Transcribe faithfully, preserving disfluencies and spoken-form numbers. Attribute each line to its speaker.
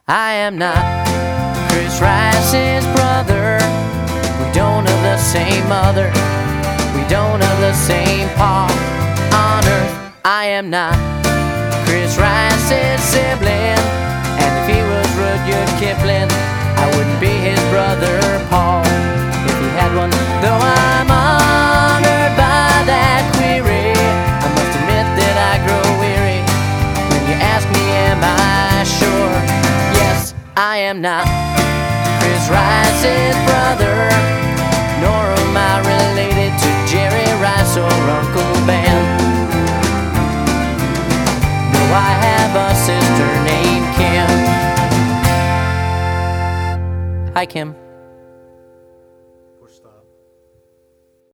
Speaker 1: I am not Chris Rice's brother. We don't have the same mother. We don't have the same pa on earth. I am not Chris Rice's sibling. And if he was Rudyard Kipling, I wouldn't be his brother Paul if he had one. Though I'm honored by that query, I must admit that I grow weary when you ask me, am I sure? Yes, I am not Chris Rice's brother, nor am I related to Jerry Rice or Uncle Ben. No, I have a sister named Kim. Hi, Kim.
Speaker 2: Or stop.